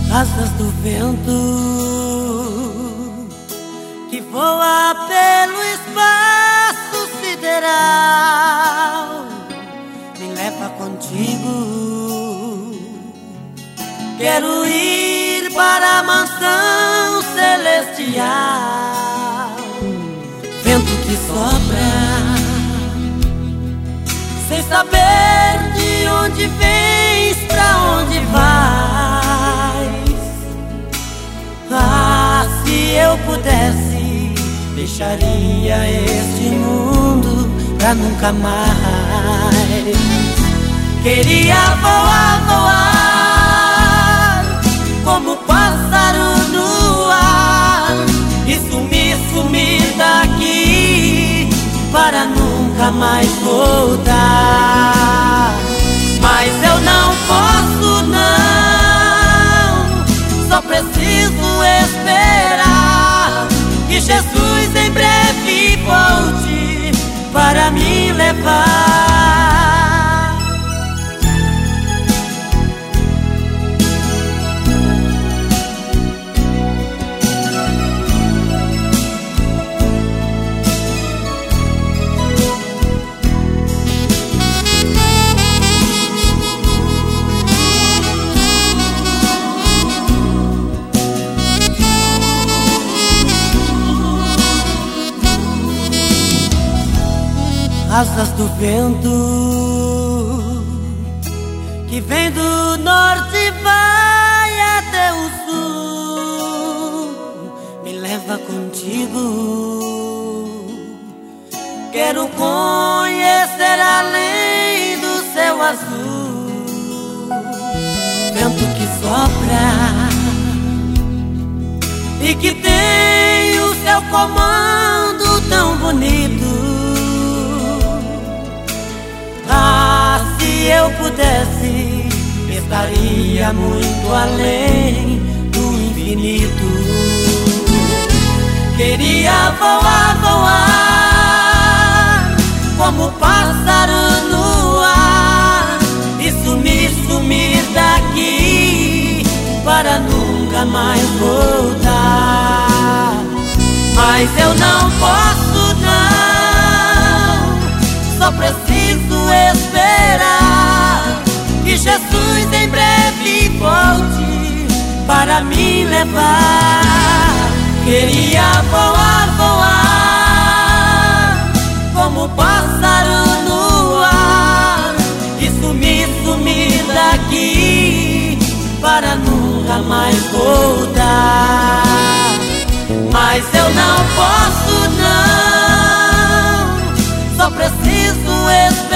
Asas do vento que voa pelo espaço sideral, me leva contigo. Quero ir para a mansão celestial. Vento que sopra sem saber de onde vens, pra onde vais. Ah, se eu pudesse, deixaria este mundo pra nunca mais. Queria voar, voar como pássaro no ar e sumir, sumir daqui para nunca mais voltar. Mas eu não posso, não. Só preciso esperar que Jesus em breve volte para me levar. Asas do vento que vem do norte e vai até o sul, me leva contigo. Quero conhecer além do céu azul. Vento que sopra e que tem o seu comando tão bonito. Ah, se eu pudesse, estaria muito além do infinito. Queria voar, voar como pássaro no ar e sumir, sumir daqui para nunca mais voltar. Mas eu não posso, não. Só preciso esperar que Jesus em breve volte para me levar. Queria voar, voar como pássaro no ar e sumir, sumir daqui para nunca mais voltar. Mas eu não posso, não. Só preciso esperar